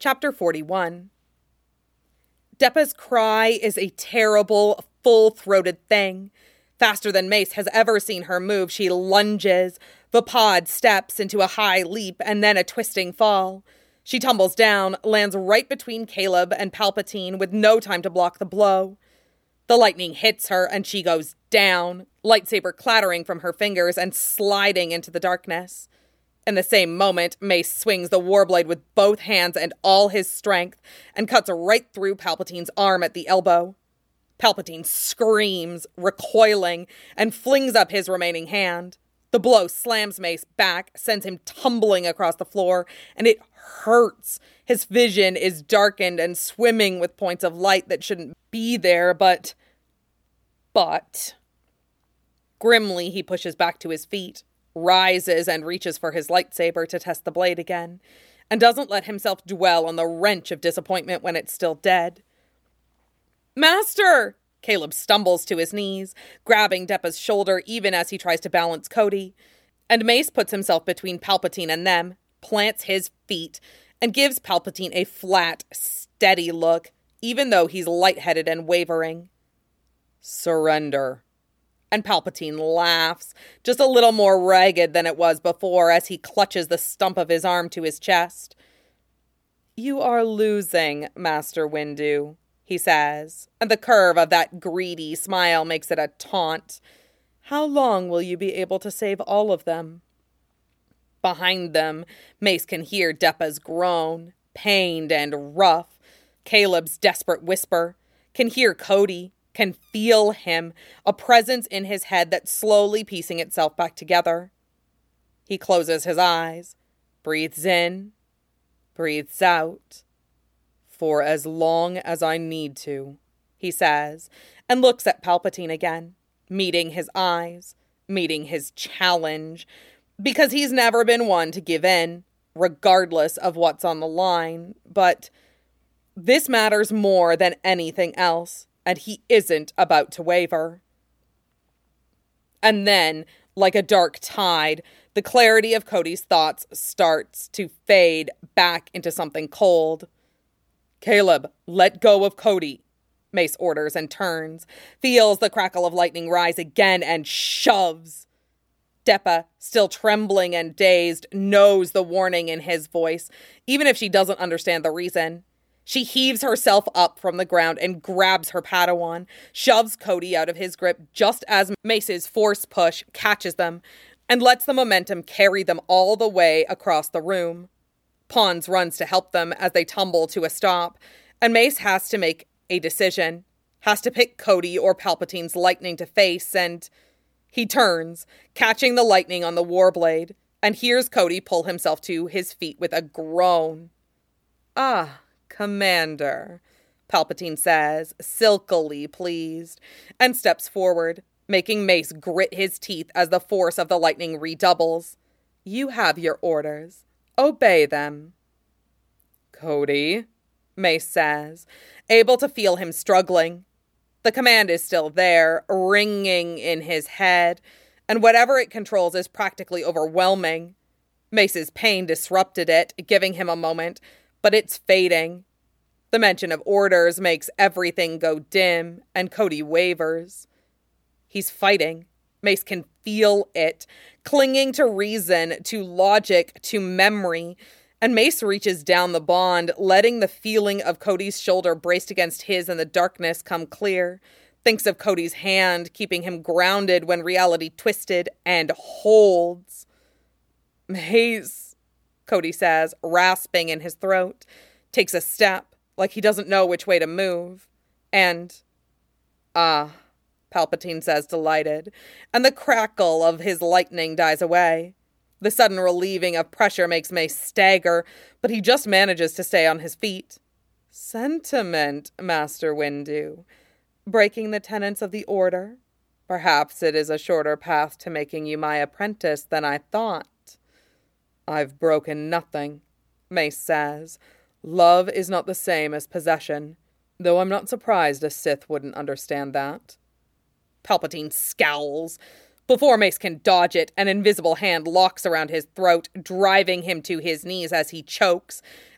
Chapter 41. Deppa's cry is a terrible, full-throated thing. Faster than Mace has ever seen her move, she lunges. The pod steps into a high leap and then a twisting fall. She tumbles down, lands right between Caleb and Palpatine with no time to block the blow. The lightning hits her and she goes down, lightsaber clattering from her fingers and sliding into the darkness. In the same moment, Mace swings the warblade with both hands and all his strength and cuts right through Palpatine's arm at the elbow. Palpatine screams, recoiling, and flings up his remaining hand. The blow slams Mace back, sends him tumbling across the floor, and it hurts. His vision is darkened and swimming with points of light that shouldn't be there, but... Grimly, he pushes back to his feet, rises and reaches for his lightsaber to test the blade again, and doesn't let himself dwell on the wrench of disappointment when it's still dead. "Master!" Caleb stumbles to his knees, grabbing Deppa's shoulder even as he tries to balance Cody, and Mace puts himself between Palpatine and them, plants his feet, and gives Palpatine a flat, steady look, even though he's lightheaded and wavering. "Surrender." And Palpatine laughs, just a little more ragged than it was before as he clutches the stump of his arm to his chest. "You are losing, Master Windu," he says, and the curve of that greedy smile makes it a taunt. "How long will you be able to save all of them?" Behind them, Mace can hear Deppa's groan, pained and rough, Caleb's desperate whisper, can hear Cody, can feel him, a presence in his head that's slowly piecing itself back together. He closes his eyes, breathes in, breathes out. "For as long as I need to," he says, and looks at Palpatine again, meeting his eyes, meeting his challenge, because he's never been one to give in, regardless of what's on the line, but this matters more than anything else. And he isn't about to waver. And then, like a dark tide, the clarity of Cody's thoughts starts to fade back into something cold. "Caleb, let go of Cody," Mace orders and turns, feels the crackle of lightning rise again and shoves. Deppa, still trembling and dazed, knows the warning in his voice, even if she doesn't understand the reason. She heaves herself up from the ground and grabs her Padawan, shoves Cody out of his grip just as Mace's force push catches them, and lets the momentum carry them all the way across the room. Pons runs to help them as they tumble to a stop, and Mace has to make a decision, has to pick Cody or Palpatine's lightning to face, and he turns, catching the lightning on the warblade, and hears Cody pull himself to his feet with a groan. "Ah, Commander," Palpatine says, silkily pleased, and steps forward, making Mace grit his teeth as the force of the lightning redoubles. "You have your orders. Obey them." "Cody," Mace says, able to feel him struggling. The command is still there, ringing in his head, and whatever it controls is practically overwhelming. Mace's pain disrupted it, giving him a moment, but it's fading. The mention of orders makes everything go dim, and Cody wavers. He's fighting. Mace can feel it, clinging to reason, to logic, to memory, and Mace reaches down the bond, letting the feeling of Cody's shoulder braced against his in the darkness come clear, thinks of Cody's hand, keeping him grounded when reality twisted, and holds. "Mace," Cody says, rasping in his throat, takes a step, like he doesn't know which way to move. And, "Ah," Palpatine says, delighted, and the crackle of his lightning dies away. The sudden relieving of pressure makes Mace stagger, but he just manages to stay on his feet. "Sentiment, Master Windu. Breaking the tenets of the Order. Perhaps it is a shorter path to making you my apprentice than I thought." "I've broken nothing," Mace says. "Love is not the same as possession, though I'm not surprised a Sith wouldn't understand that." Palpatine scowls. Before Mace can dodge it, an invisible hand locks around his throat, driving him to his knees as he chokes,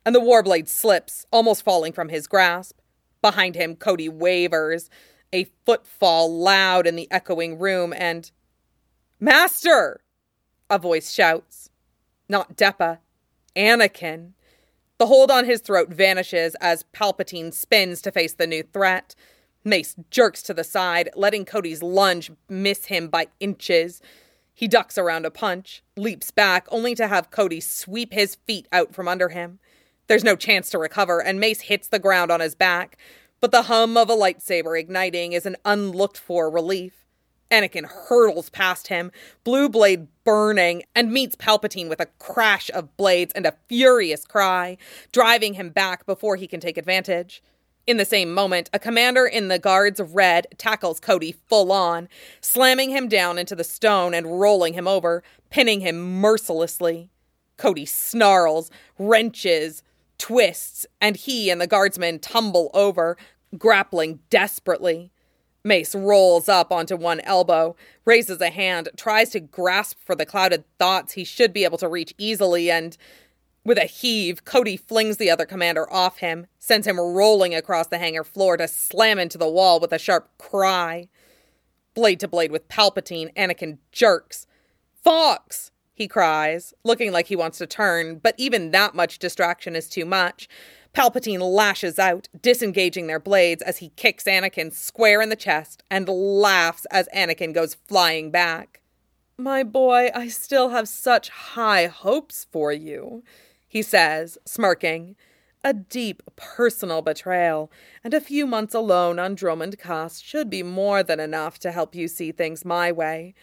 and the warblade slips, almost falling from his grasp. Behind him, Cody wavers, a footfall loud in the echoing room, and... "Master!" a voice shouts. Not Depa. Anakin. The hold on his throat vanishes as Palpatine spins to face the new threat. Mace jerks to the side, letting Cody's lunge miss him by inches. He ducks around a punch, leaps back, only to have Cody sweep his feet out from under him. There's no chance to recover, and Mace hits the ground on his back, but the hum of a lightsaber igniting is an unlooked-for relief. Anakin hurtles past him, blue blade burning, and meets Palpatine with a crash of blades and a furious cry, driving him back before he can take advantage. In the same moment, a commander in the Guards of Red tackles Cody full on, slamming him down into the stone and rolling him over, pinning him mercilessly. Cody snarls, wrenches, twists, and he and the guardsmen tumble over, grappling desperately. Mace rolls up onto one elbow, raises a hand, tries to grasp for the clouded thoughts he should be able to reach easily, and... with a heave, Cody flings the other commander off him, sends him rolling across the hangar floor to slam into the wall with a sharp cry. Blade to blade with Palpatine, Anakin jerks. "Fox!" he cries, looking like he wants to turn, but even that much distraction is too much. Palpatine lashes out, disengaging their blades as he kicks Anakin square in the chest and laughs as Anakin goes flying back. "My boy, I still have such high hopes for you," he says, smirking. "A deep personal betrayal, and a few months alone on Dromund Kaas should be more than enough to help you see things my way."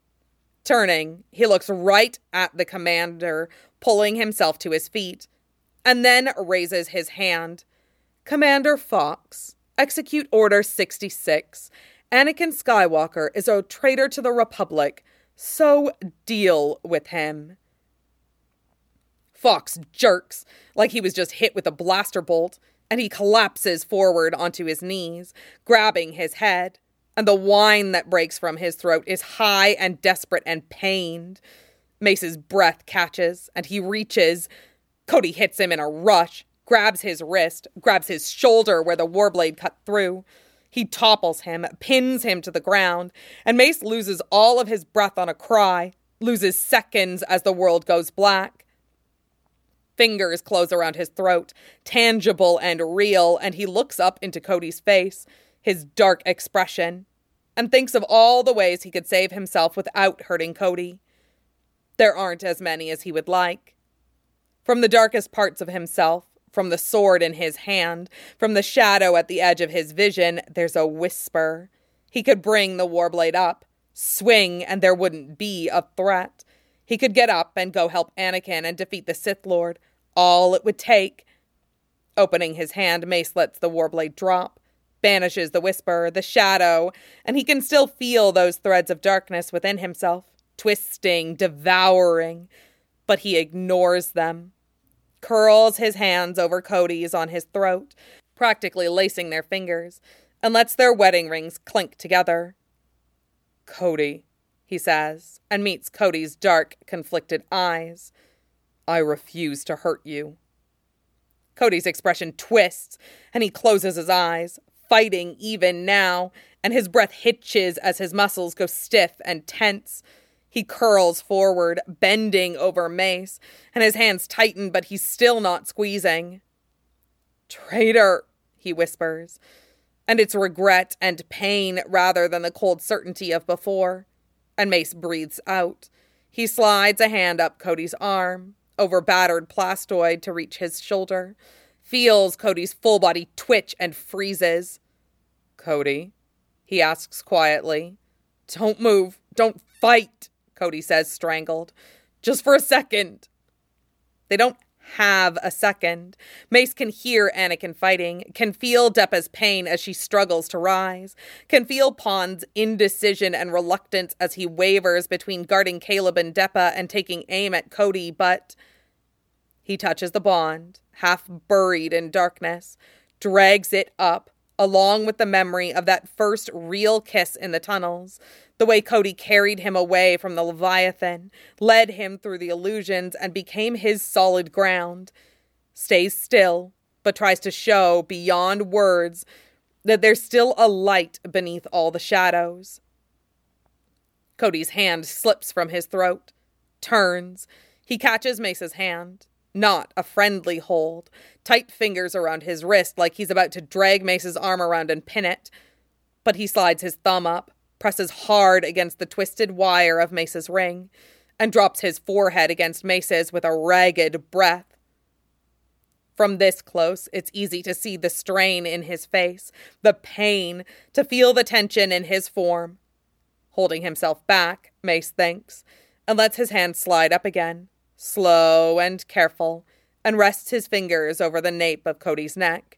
Turning, he looks right at the commander, pulling himself to his feet, and then raises his hand. "Commander Fox, execute Order 66. Anakin Skywalker is a traitor to the Republic, so deal with him." Fox jerks, like he was just hit with a blaster bolt, and he collapses forward onto his knees, grabbing his head, and the whine that breaks from his throat is high and desperate and pained. Mace's breath catches, and he reaches. Cody hits him in a rush, grabs his wrist, grabs his shoulder where the warblade cut through. He topples him, pins him to the ground, and Mace loses all of his breath on a cry, loses seconds as the world goes black. Fingers close around his throat, tangible and real, and he looks up into Cody's face, his dark expression, and thinks of all the ways he could save himself without hurting Cody. There aren't as many as he would like. From the darkest parts of himself, from the sword in his hand, from the shadow at the edge of his vision, there's a whisper. He could bring the warblade up, swing, and there wouldn't be a threat. He could get up and go help Anakin and defeat the Sith Lord. All it would take. Opening his hand, Mace lets the warblade drop, banishes the whisper, the shadow, and he can still feel those threads of darkness within himself, twisting, devouring, but he ignores them. Curls his hands over Cody's on his throat, practically lacing their fingers, and lets their wedding rings clink together. "Cody," he says, and meets Cody's dark, conflicted eyes. "I refuse to hurt you." Cody's expression twists, and he closes his eyes, fighting even now, and his breath hitches as his muscles go stiff and tense. He curls forward, bending over Mace, and his hands tighten, but he's still not squeezing. "Traitor," he whispers, and it's regret and pain rather than the cold certainty of before. And Mace breathes out. He slides a hand up Cody's arm, over battered plastoid to reach his shoulder, feels Cody's full body twitch and freezes. "Cody?" he asks quietly. "Don't move. Don't fight," Cody says, strangled. "Just for a second." They don't have a second. Mace can hear Anakin fighting, can feel Depa's pain as she struggles to rise, can feel Pon's indecision and reluctance as he wavers between guarding Caleb and Depa and taking aim at Cody, but he touches the bond, half buried in darkness, drags it up, along with the memory of that first real kiss in the tunnels, the way Cody carried him away from the Leviathan, led him through the illusions, and became his solid ground. stays still, but tries to show beyond words that there's still a light beneath all the shadows. Cody's hand slips from his throat, turns. He catches Mace's hand. Not a friendly hold. Tight fingers around his wrist like he's about to drag Mace's arm around and pin it. But he slides his thumb up, presses hard against the twisted wire of Mace's ring, and drops his forehead against Mace's with a ragged breath. From this close, it's easy to see the strain in his face, the pain, to feel the tension in his form. Holding himself back, Mace thinks, and lets his hand slide up again, slow and careful, and rests his fingers over the nape of Cody's neck.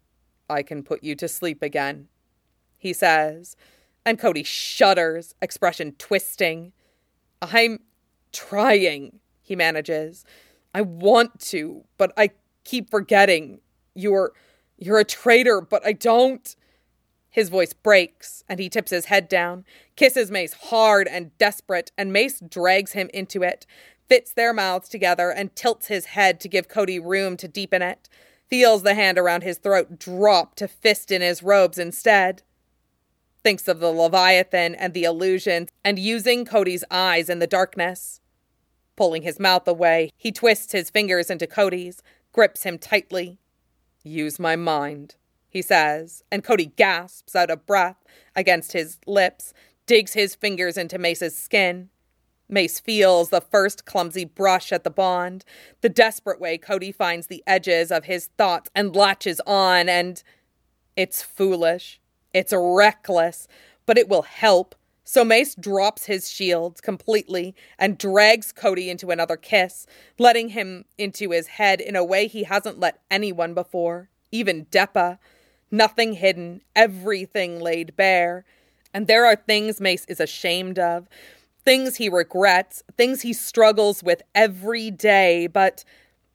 "I can put you to sleep again," he says, and Cody shudders, expression twisting. "I'm trying," he manages. "I want to, but I keep forgetting. You're a traitor, but I don't." His voice breaks, and he tips his head down, kisses Mace hard and desperate, and Mace drags him into it, fits their mouths together, and tilts his head to give Cody room to deepen it, feels the hand around his throat drop to fist in his robes instead. Thinks of the Leviathan and the illusion, and using Cody's eyes in the darkness. Pulling his mouth away, he twists his fingers into Cody's, grips him tightly. "Use my mind," he says, and Cody gasps out a breath against his lips, digs his fingers into Mace's skin. Mace feels the first clumsy brush at the bond, the desperate way Cody finds the edges of his thoughts and latches on, and it's foolish, it's reckless, but it will help. So Mace drops his shields completely and drags Cody into another kiss, letting him into his head in a way he hasn't let anyone before, even Deppa. Nothing hidden, everything laid bare. And there are things Mace is ashamed of, things he regrets, things he struggles with every day, but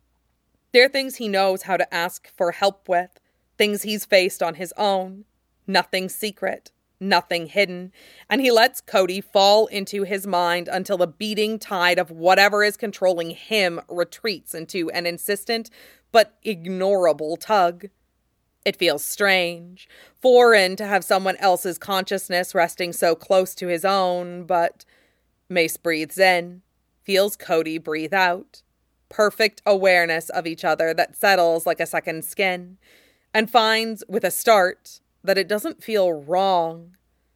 they're things he knows how to ask for help with, things he's faced on his own. Nothing secret, nothing hidden, and he lets Cody fall into his mind until the beating tide of whatever is controlling him retreats into an insistent but ignorable tug. It feels strange, foreign to have someone else's consciousness resting so close to his own, but Mace breathes in, feels Cody breathe out. Perfect awareness of each other that settles like a second skin, and finds, with a start, that it doesn't feel wrong.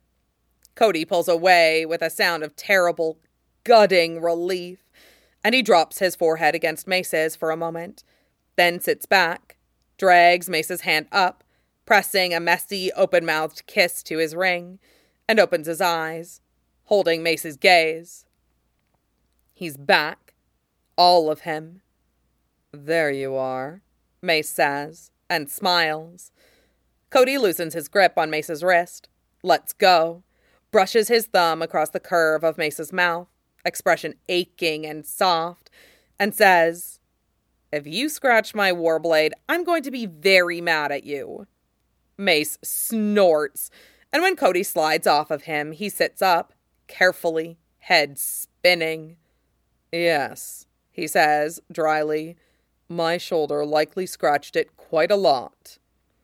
Cody pulls away with a sound of terrible, gutting relief, and he drops his forehead against Mace's for a moment, then sits back, drags Mace's hand up, pressing a messy, open-mouthed kiss to his ring, and opens his eyes, holding Mace's gaze. He's back. All of him. "There you are," Mace says, and smiles. Cody loosens his grip on Mace's wrist, lets go, brushes his thumb across the curve of Mace's mouth, expression aching and soft, and says, "If you scratch my warblade, I'm going to be very mad at you." Mace snorts, and when Cody slides off of him, he sits up, carefully, head spinning. "Yes," he says, dryly. "My shoulder likely scratched it quite a lot."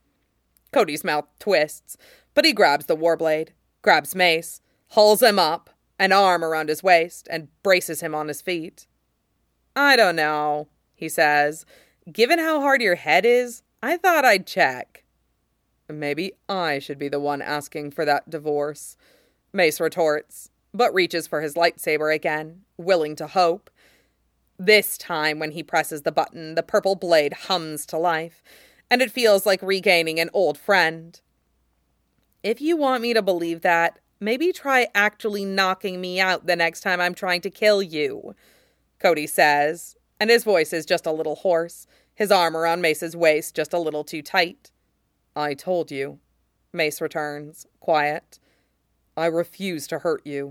Cody's mouth twists, but he grabs the warblade, grabs Mace, hauls him up, an arm around his waist, and braces him on his feet. "I don't know," he says. "Given how hard your head is, I thought I'd check." "Maybe I should be the one asking for that divorce," Mace retorts, but reaches for his lightsaber again, willing to hope. This time, when he presses the button, the purple blade hums to life, and it feels like regaining an old friend. "If you want me to believe that, maybe try actually knocking me out the next time I'm trying to kill you," Cody says, and his voice is just a little hoarse, his arm around Mace's waist just a little too tight. "I told you," Mace returns, quiet. "I refuse to hurt you."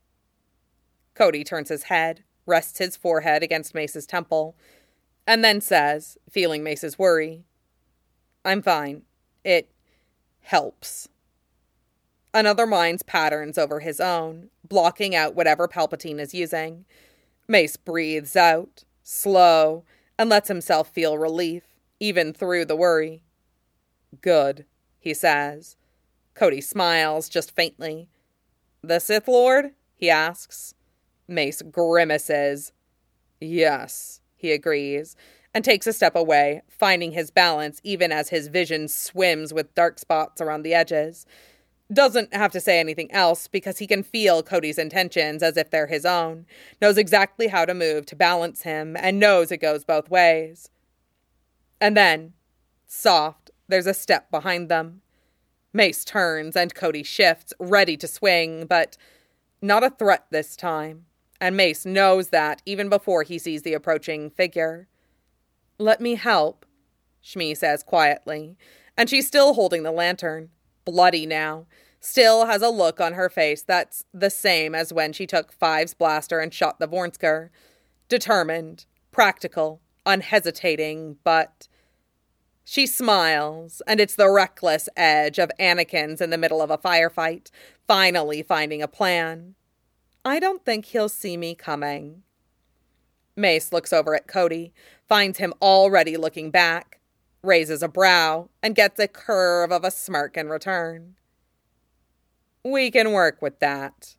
Cody turns his head, rests his forehead against Mace's temple, and then says, feeling Mace's worry, "I'm fine. It helps." Another mind's patterns over his own, blocking out whatever Palpatine is using. Mace breathes out, slow, and lets himself feel relief, even through the worry. Good, he says. Cody smiles just faintly. The Sith Lord? He asks. Mace grimaces. Yes, he agrees, and takes a step away, finding his balance even as his vision swims with dark spots around the edges. Doesn't have to say anything else because he can feel Cody's intentions as if they're his own, knows exactly how to move to balance him, and knows it goes both ways. And then, soft, there's a step behind them. Mace turns and Cody shifts, ready to swing, but not a threat this time, and Mace knows that even before he sees the approaching figure. Let me help, Shmi says quietly, and she's still holding the lantern, bloody now, still has a look on her face that's the same as when she took Five's blaster and shot the Vornsker. Determined, practical, unhesitating, but she smiles, and it's the reckless edge of Anakin's in the middle of a firefight, finally finding a plan. I don't think he'll see me coming. Mace looks over at Cody, finds him already looking back, raises a brow, and gets a curve of a smirk in return. We can work with that.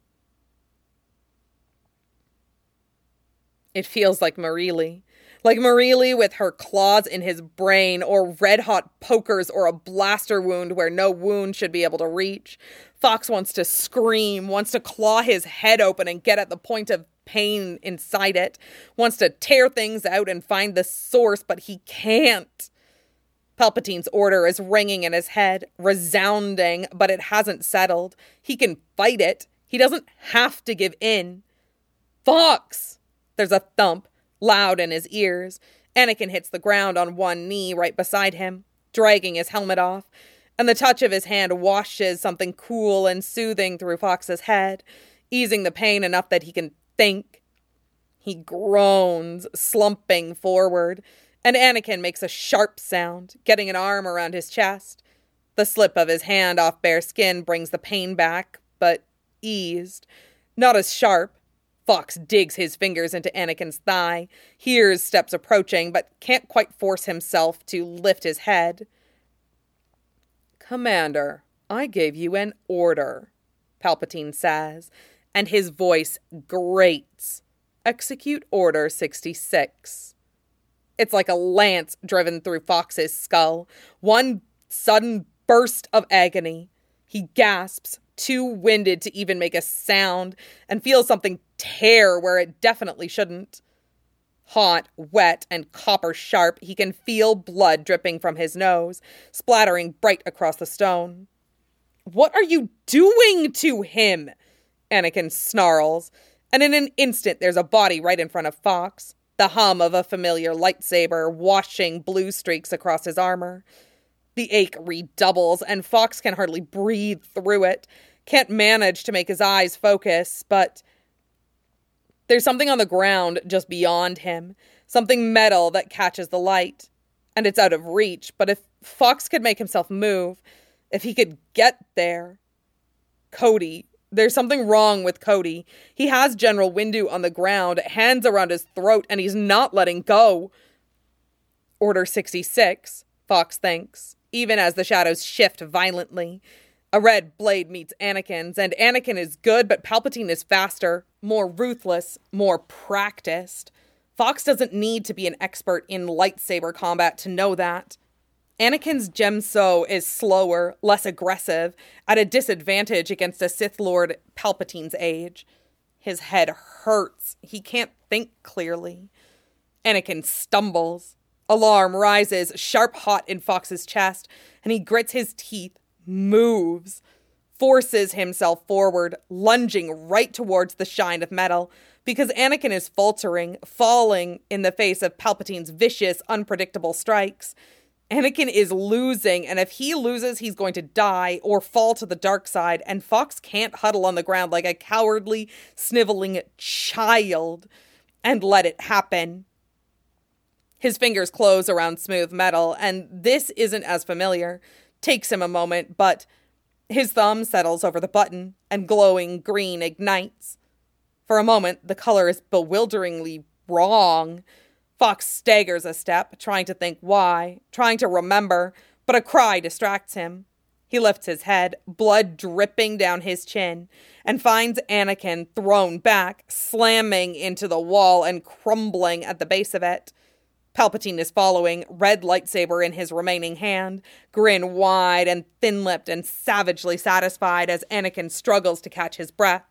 It feels like Marili. Like Marili with her claws in his brain, or red-hot pokers, or a blaster wound where no wound should be able to reach. Fox wants to scream, wants to claw his head open and get at the point of pain inside it, wants to tear things out and find the source, but he can't. Palpatine's order is ringing in his head, resounding, but it hasn't settled. He can fight it. He doesn't have to give in. Fox! There's a thump, loud in his ears. Anakin hits the ground on one knee right beside him, dragging his helmet off, and the touch of his hand washes something cool and soothing through Fox's head, easing the pain enough that he can think. He groans, slumping forward, and Anakin makes a sharp sound, getting an arm around his chest. The slip of his hand off bare skin brings the pain back, but eased. Not as sharp. Fox digs his fingers into Anakin's thigh, hears steps approaching, but can't quite force himself to lift his head. Commander, I gave you an order, Palpatine says, and his voice grates. Execute Order 66. It's like a lance driven through Fox's skull. One sudden burst of agony. He gasps, too winded to even make a sound, and feels something tear where it definitely shouldn't. Hot, wet, and copper sharp, he can feel blood dripping from his nose, splattering bright across the stone. What are you doing to him? Anakin snarls, and in an instant there's a body right in front of Fox. The hum of a familiar lightsaber washing blue streaks across his armor. The ache redoubles, and Fox can hardly breathe through it. Can't manage to make his eyes focus, but there's something on the ground just beyond him. Something metal that catches the light. And it's out of reach, but if Fox could make himself move, if he could get there. Cody. There's something wrong with Cody. He has General Windu on the ground, hands around his throat, and he's not letting go. Order 66, Fox thinks, even as the shadows shift violently. A red blade meets Anakin's, and Anakin is good, but Palpatine is faster, more ruthless, more practiced. Fox doesn't need to be an expert in lightsaber combat to know that. Anakin's Gemso is slower, less aggressive, at a disadvantage against a Sith Lord Palpatine's age. His head hurts. He can't think clearly. Anakin stumbles. Alarm rises, sharp hot in Fox's chest, and he grits his teeth, moves, forces himself forward, lunging right towards the shine of metal, because Anakin is faltering, falling in the face of Palpatine's vicious, unpredictable strikes. Anakin is losing, and if he loses, he's going to die or fall to the dark side, and Fox can't huddle on the ground like a cowardly, sniveling child and let it happen. His fingers close around smooth metal, and this isn't as familiar. Takes him a moment, but his thumb settles over the button, and glowing green ignites. For a moment, the color is bewilderingly wrong. Fox staggers a step, trying to think why, trying to remember, but a cry distracts him. He lifts his head, blood dripping down his chin, and finds Anakin thrown back, slamming into the wall and crumbling at the base of it. Palpatine is following, red lightsaber in his remaining hand, grin wide and thin-lipped and savagely satisfied as Anakin struggles to catch his breath.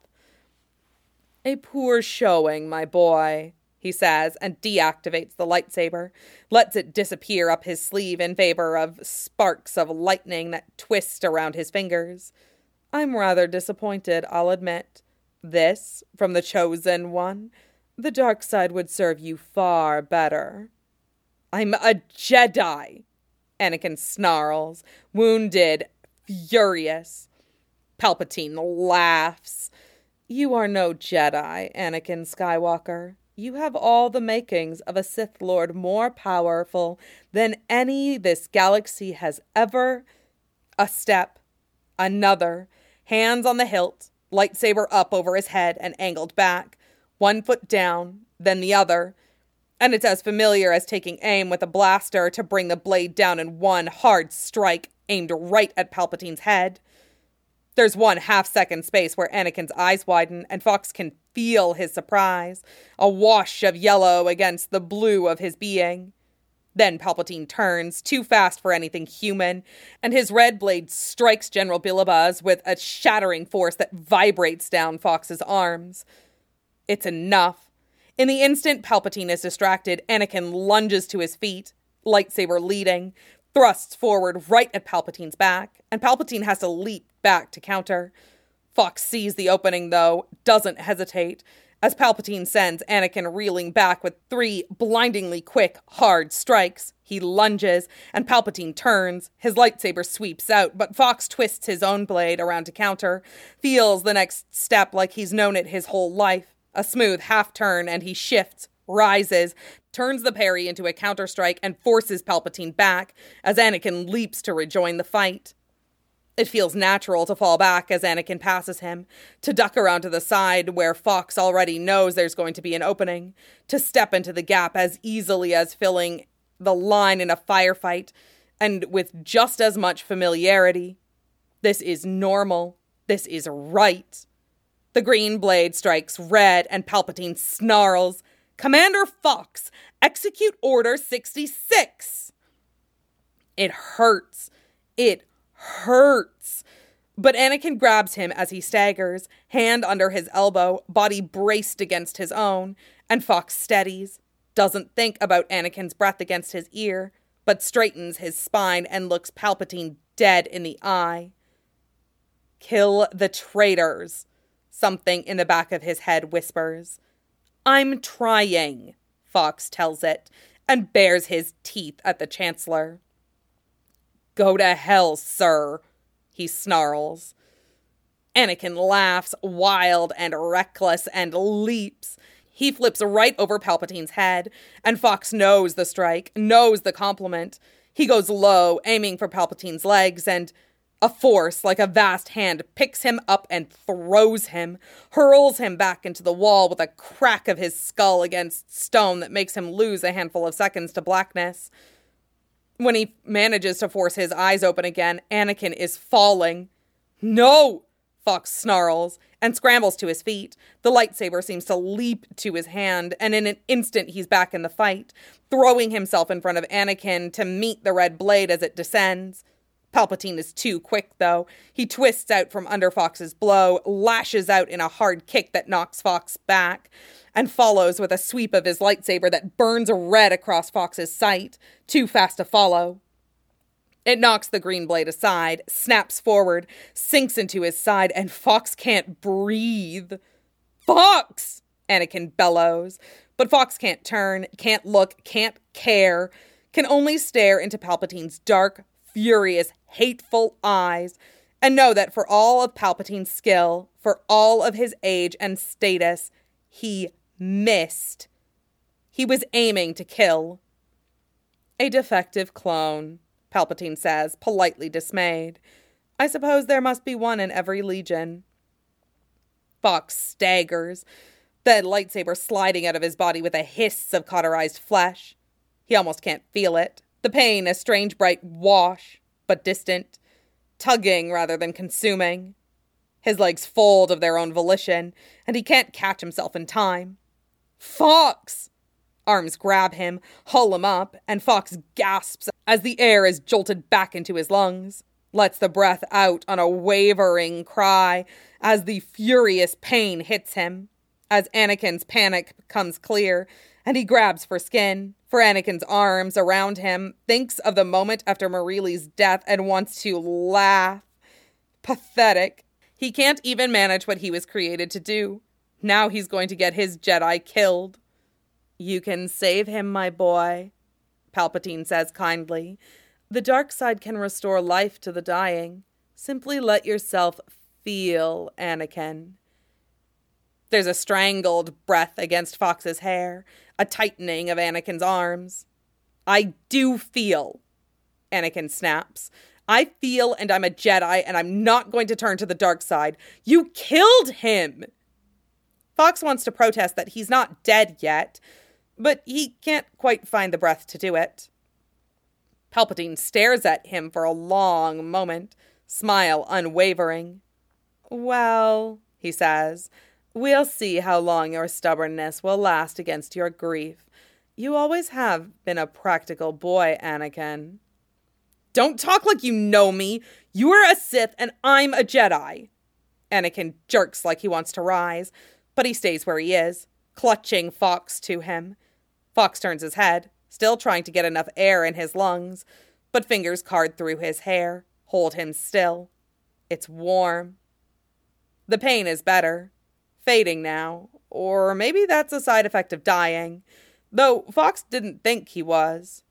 "A poor showing, my boy," he says, and deactivates the lightsaber, lets it disappear up his sleeve in favor of sparks of lightning that twist around his fingers. "I'm rather disappointed, I'll admit. This, from the Chosen One, the dark side would serve you far better." "I'm a Jedi," Anakin snarls, wounded, furious. Palpatine laughs. "You are no Jedi, Anakin Skywalker. You have all the makings of a Sith Lord more powerful than any this galaxy has ever..." A step. Another. Hands on the hilt, lightsaber up over his head and angled back. One foot down, then the other. And it's as familiar as taking aim with a blaster to bring the blade down in one hard strike aimed right at Palpatine's head. There's 1/2-second space where Anakin's eyes widen and Fox can feel his surprise, a wash of yellow against the blue of his being. Then Palpatine turns, too fast for anything human, and his red blade strikes General Bilibaz with a shattering force that vibrates down Fox's arms. It's enough. In the instant Palpatine is distracted, Anakin lunges to his feet, lightsaber leading, thrusts forward right at Palpatine's back, and Palpatine has to leap back to counter. Fox sees the opening, though, doesn't hesitate, as Palpatine sends Anakin reeling back with 3 blindingly quick, hard strikes. He lunges, and Palpatine turns. His lightsaber sweeps out, but Fox twists his own blade around to counter, feels the next step like he's known it his whole life. A smooth half-turn, and he shifts, rises, turns the parry into a counter-strike, and forces Palpatine back as Anakin leaps to rejoin the fight. It feels natural to fall back as Anakin passes him, to duck around to the side where Fox already knows there's going to be an opening, to step into the gap as easily as filling the line in a firefight, and with just as much familiarity. This is normal. This is right. The green blade strikes red, and Palpatine snarls, "Commander Fox, execute Order 66!" It hurts. It hurts. But Anakin grabs him as he staggers, hand under his elbow, body braced against his own, and Fox steadies, doesn't think about Anakin's breath against his ear, but straightens his spine and looks Palpatine dead in the eye. "Kill the traitors," something in the back of his head whispers. "I'm trying," Fox tells it, and bares his teeth at the Chancellor. "Go to hell, sir," he snarls. Anakin laughs, wild and reckless, and leaps. He flips right over Palpatine's head, and Fox knows the strike, knows the compliment. He goes low, aiming for Palpatine's legs, and a force like a vast hand picks him up and throws him, hurls him back into the wall with a crack of his skull against stone that makes him lose a handful of seconds to blackness. When he manages to force his eyes open again, Anakin is falling. "No!" Fox snarls and scrambles to his feet. The lightsaber seems to leap to his hand, and in an instant he's back in the fight, throwing himself in front of Anakin to meet the red blade as it descends. Palpatine is too quick, though. He twists out from under Fox's blow, lashes out in a hard kick that knocks Fox back, and follows with a sweep of his lightsaber that burns red across Fox's sight, too fast to follow. It knocks the green blade aside, snaps forward, sinks into his side, and Fox can't breathe. "Fox!" Anakin bellows. But Fox can't turn, can't look, can't care, can only stare into Palpatine's dark, furious, hateful eyes, and know that for all of Palpatine's skill, for all of his age and status, he missed. He was aiming to kill. "A defective clone," Palpatine says, politely dismayed. "I suppose there must be one in every legion." Fox staggers. the lightsaber sliding out of his body with a hiss of cauterized flesh. He almost can't feel it. The pain a strange bright wash, but distant, tugging rather than consuming. His legs fold of their own volition, and he can't catch himself in time. Fox! Arms grab him, haul him up, and Fox gasps as the air is jolted back into his lungs, lets the breath out on a wavering cry as the furious pain hits him, as Anakin's panic becomes clear, and he grabs for skin, for Anakin's arms around him, thinks of the moment after Marili's death and wants to laugh. Pathetic. He can't even manage what he was created to do. Now he's going to get his Jedi killed. You can save him, my boy, Palpatine says kindly. The dark side can restore life to the dying. Simply let yourself feel, Anakin. There's a strangled breath against Fox's hair, a tightening of Anakin's arms. I do feel, Anakin snaps. I feel, and I'm a Jedi, and I'm not going to turn to the dark side. You killed him! Fox wants to protest that he's not dead yet, but he can't quite find the breath to do it. Palpatine stares at him for a long moment, smile unwavering. Well, he says, we'll see how long your stubbornness will last against your grief. You always have been a practical boy, Anakin. Don't talk like you know me. You're a Sith and I'm a Jedi. Anakin jerks like he wants to rise, but he stays where he is, clutching Fox to him. Fox turns his head, still trying to get enough air in his lungs, but fingers card through his hair, hold him still. It's warm. The pain is better, fading now, or maybe that's a side effect of dying, though Fox didn't think he was.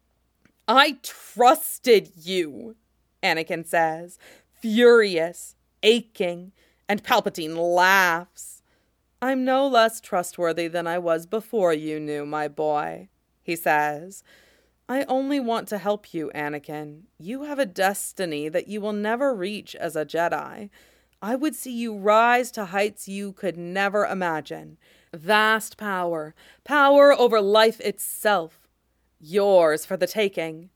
I trusted you, Anakin says, furious, aching, and Palpatine laughs. I'm no less trustworthy than I was before you knew, my boy, he says. I only want to help you, Anakin. You have a destiny that you will never reach as a Jedi. I would see you rise to heights you could never imagine. Vast power, power over life itself. Yours for the taking.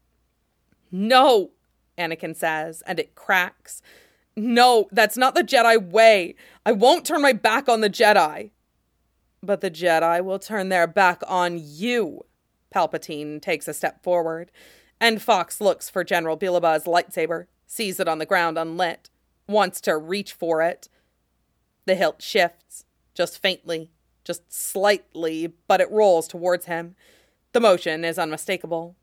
No, Anakin says, and it cracks. No, that's not the Jedi way. I won't turn my back on the Jedi. But the Jedi will turn their back on you. Palpatine takes a step forward, and Fox looks for General Bilibaz's lightsaber, sees it on the ground unlit, wants to reach for it. The hilt shifts, just faintly, just slightly, but it rolls towards him. The motion is unmistakable.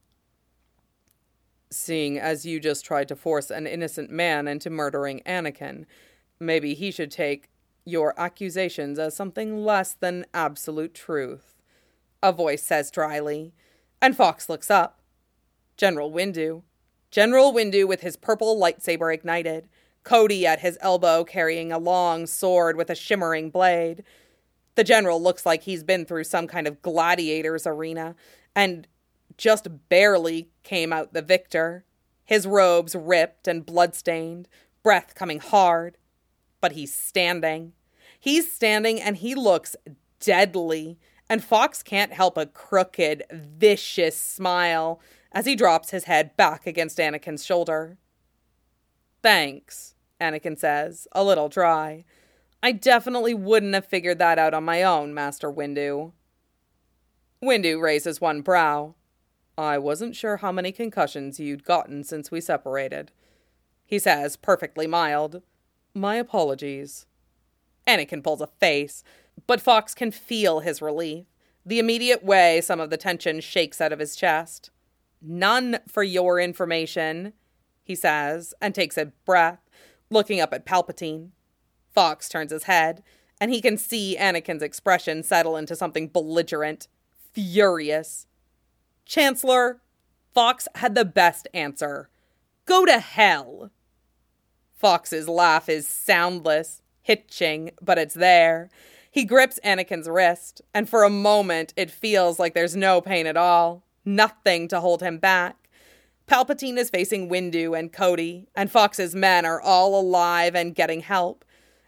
Seeing as you just tried to force an innocent man into murdering Anakin, maybe he should take your accusations as something less than absolute truth, a voice says dryly, and Fox looks up. General Windu. General Windu with his purple lightsaber ignited, Cody at his elbow carrying a long sword with a shimmering blade. The general looks like he's been through some kind of gladiator's arena, and just barely came out the victor. His robes ripped and bloodstained, breath coming hard. But he's standing. He's standing and he looks deadly, and Fox can't help a crooked, vicious smile as he drops his head back against Anakin's shoulder. Thanks, Anakin says, a little dry. I definitely wouldn't have figured that out on my own, Master Windu. Windu raises one brow. I wasn't sure how many concussions you'd gotten since we separated. He says, perfectly mild. My apologies. Anakin pulls a face, but Fox can feel his relief, the immediate way some of the tension shakes out of his chest. None for your information, he says, and takes a breath, looking up at Palpatine. Fox turns his head, and he can see Anakin's expression settle into something belligerent, furious. Chancellor, Fox had the best answer. Go to hell. Fox's laugh is soundless, hitching, but it's there. He grips Anakin's wrist, and for a moment it feels like there's no pain at all, nothing to hold him back. Palpatine is facing Windu and Cody, and Fox's men are all alive and getting help.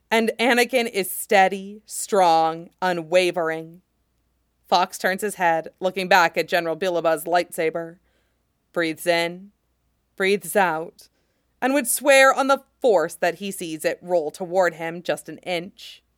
And Anakin is steady, strong, unwavering. Fox turns his head, looking back at General Bilibuz's lightsaber, breathes in, breathes out, and would swear on the Force that he sees it roll toward him just an inch.